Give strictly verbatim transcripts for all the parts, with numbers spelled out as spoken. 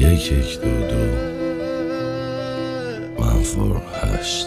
یک یک دو دو منفور هشت.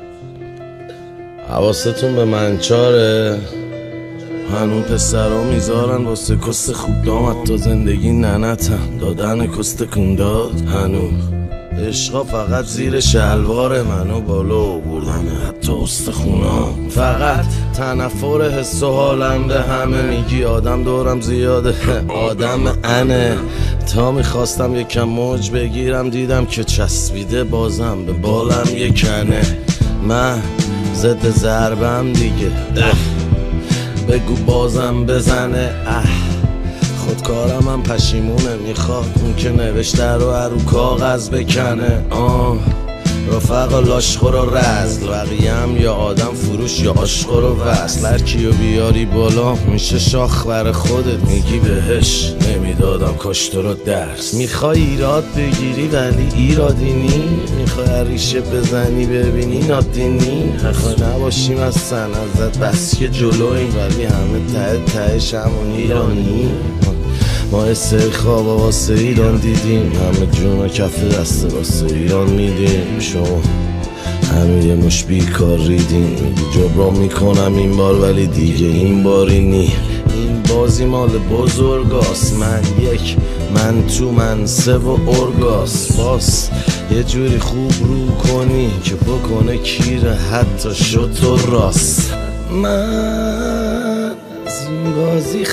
حواستون به منچاره، هنو پسرها میذارن واسه کست خوب دامت تا زندگی ننتن دادن کست کنداد. هنو عشقا فقط زیر شلوار منو بالا بردن حتی استخونا. فقط تنفر حس و حالم به همه میگی آدم دورم زیاده آدم انه. تا میخواستم یکم موج بگیرم دیدم که چسبیده بازم به بالم یکنه. من ضد ضربم دیگه بگو بازم بزنه. اه خودکارم هم پشیمونه میخواد اون که نوشته رو رو کاغذ بکنه. آه رفقا لاشخور و رزل بقیه هم یا آدم فروش یا آشخور و وصل. هر کیو بیاری بالا میشه شاخ بر خودت میگی بهش نمیدادم کاش تو رو درس. میخوای ایراد بگیری ولی ایرادینی، میخوای ریشه بزنی ببینی نادینی. میخوای نباشیم از سن ازت بس که جلویم ولی همه ته تهش همون ایرانی. ما اسر خواب واسه ایران دیدیم، همه جون و کف دست واسه ایران میدیم. شما همه یه مش بیکار ریدیم، میگی جبران میکنم این بار ولی دیگه این باری نی. این بازی مال بزرگاست، من یک من تو من سه و ارگاس. باس یه جوری خوب رو کنی که بکنه کیره حتی شد تو راست. من از این بازی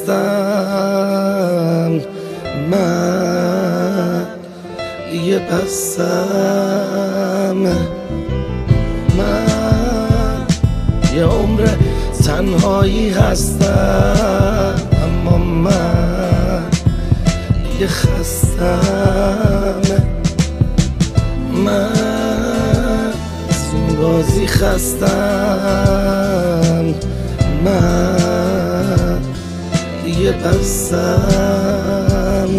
خستم، من یه بستم. من یه عمر تنهایی هستم اما من یه خستم. من از این بازی خستم، من یه بستم.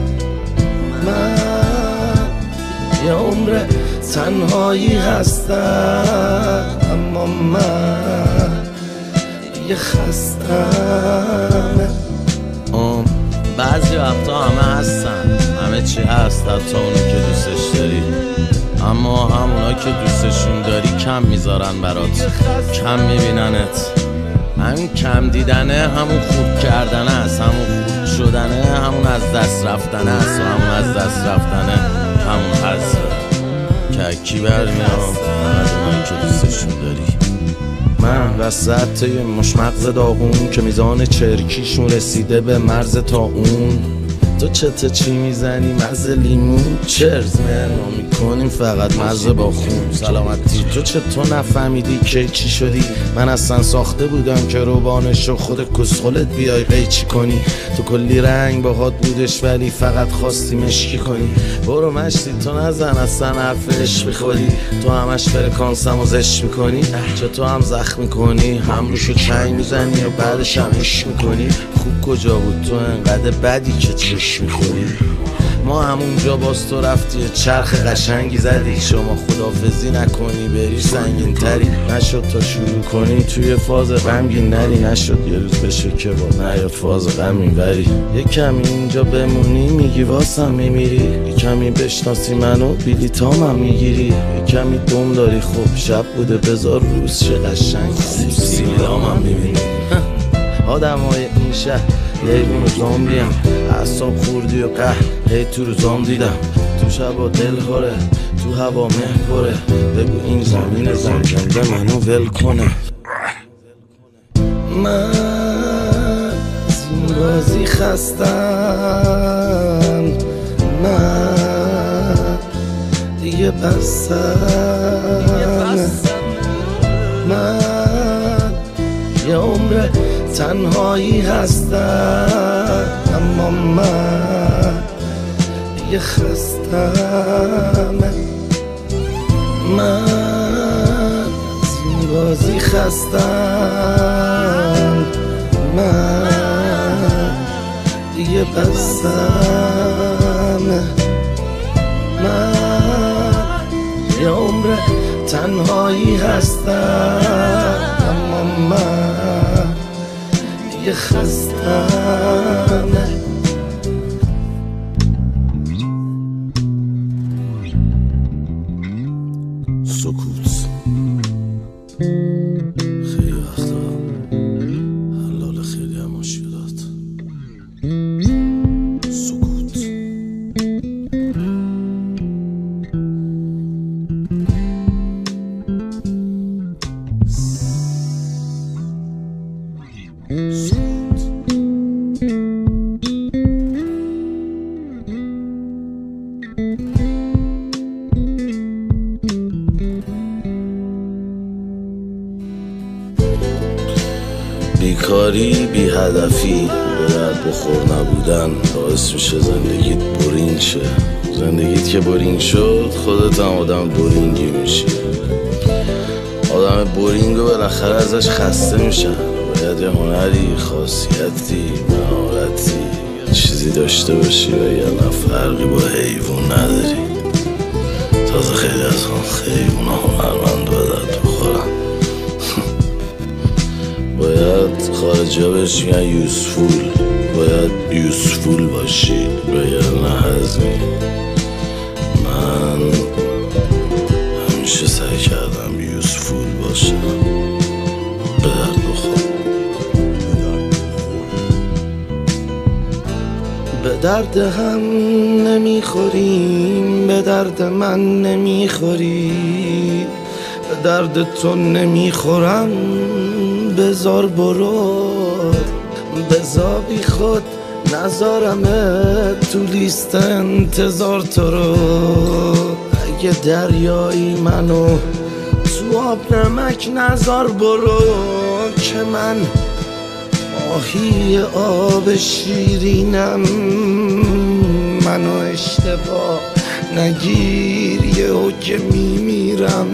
من یه عمر تنهایی هستم اما من یه خستم. آم بعضی وقتا همه هستن، همه چی هست حتی اونو که دوستش داری، اما همونا که دوستشون داری کم میذارن برات، کم میبیننت. همین کم دیدنه همون خوب کردنه است، همون خوب شدنه همون از دست رفتنه است و همون از دست رفتنه همون حذفه که کی برمیام فقط اونایی که دوستشون داری. من وسط یه مش مغز داغون که میزان چرکیشون رسیده به مرز تا اون. تو چته چی میزنی مزه لیمون چرز من ما میکنیم فقط مزه با خون. سلامتی تو چطور نفهمیدی که چی شدی؟ من اصلا ساخته بودم که روبانشو خود کسخلت بیای قیچی کنی. تو کلی رنگ باهات بودش ولی فقط خواستی مشکی کنی. برو مشتی تو نزن اصلا حرفش بخوری، تو همش فرکانسم و زش میکنی. چه تو هم زخم میکنی هم روشو چنگ میزنی و بعدش هم عشق میکنی. خوب کجا بود تو انقدر بدی که چش میخوری؟ ما همونجا باز تو رفتی چرخ قشنگی زدی. شما خدافزی نکنی بری سنگین تری، نشد تا شروع کنی توی فاز غمگین نری. نشد یه روز بشه که با نیاد فاز غم میبری. یه کمی اینجا بمونی میگی واسم میمیری، یه کمی بشناسی منو بیلیتام هم میگیری. یه کمی دم داری خب شب بوده بذار روز چه قشنگ خوب سیلام هم میبینی. آدم های این شهر لیبون و زامبی هم اعصاب خوردی و قهر هی تو روزام دیدم. تو شبا دل خوره تو هوا مه پره، بگو این زمین زنجنده منو ول کنه. من از این بازی خستم، من دیگه بستم. من یه عمر تنهایی هستم اما من یه خستم. من از این بازی خستم، من یه بستم. من یه عمر تنهایی هستم اما من یه خستم. نمیخوری بی هدفی، به درد بخور نبودن باعث میشه زندگیت بورینگ شه. زندگیت که بورینگ شد خودت هم آدم بورینگی میشی. آدم بورینگو بالاخره ازش خسته میشن. باید یه هنری، خاصیتی، مهارتی، چیزی داشته باشی و یه فرقی با حیوان نداری. تازه خیلی از اون حیوان هنرمند به درد بخورن. باید خارجی ها بهش میگن یوزفول. باید یوزفول باشی بگرن هزمی. من همیشه سعی کردم یوزفول باشم، به درد بخور. به درد هم نمیخوریم، به درد من نمیخوری، به درد تو نمیخورم. بذار برو، بذار بی خود نذارمه تو لیست انتظار تو رو. اگه دریایی منو تو آب نمک نذار برو، که من ماهی آب شیرینم. منو اشتباه نگیر یهو که میمیرم.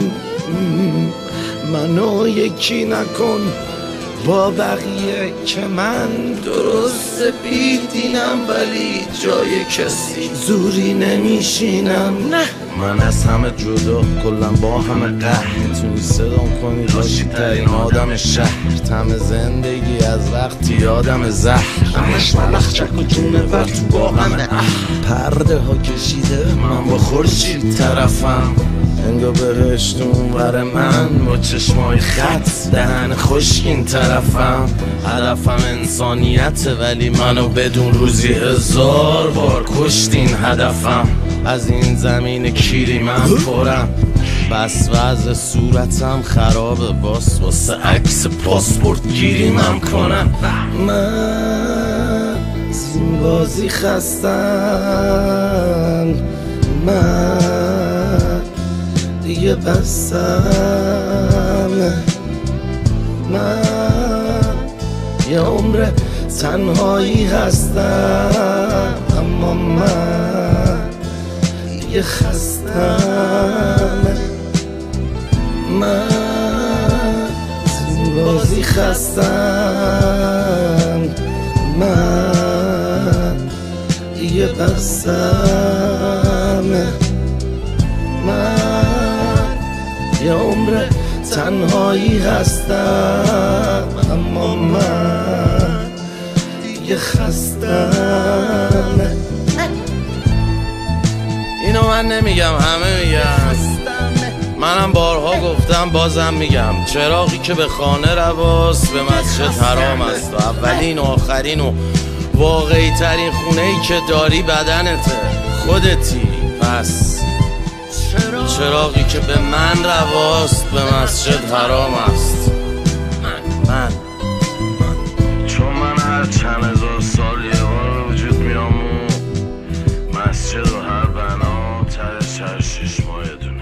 منو یکی نکن با بقیه که من درست بیدینم، ولی جای کسی زوری نمیشینم. نه من از همه جدا، کلم با همه قهر. میتونی صدام کنی باشی ترین آدم شهر. تم زندگی از وقتی آدم زهر، همش ملخ چک و جونه ور تو با همه پرده ها کشیده، من با خورشید طرفم. انگا بهشت اونور من با چشمای خط، دهن خشکین طرفم. هدفم انسانیته ولی منو بدون روزی هزار بار کشتین هدفم. از این زمین کیری من پرم، بس وضع صورتم خرابه، باس واسه عکس پاسپورت گیری من کنم. من زین بازی خستم، من دیگه بستم. من یه عمر تنهایی هستم، اما من دیگه خستم. من زین بازی خستم، من دیگه بستم. من یه عمر تنهایی هستم، اما من دیگه خستم. اینو من نمیگم، همه میگن. منم بارها گفتم بازم میگم، چراغی که به خانه رواست به مسجد حرام است. و اولین و آخرین و واقعی ترین خونه‌ای که داری بدنته، خودتی. پس چراغی که به من رواست به مسجد حرام است. من من چون من هر چند هزار سال یه بار وجود میام و مسجد و هر بنا ترش هر شیش ماه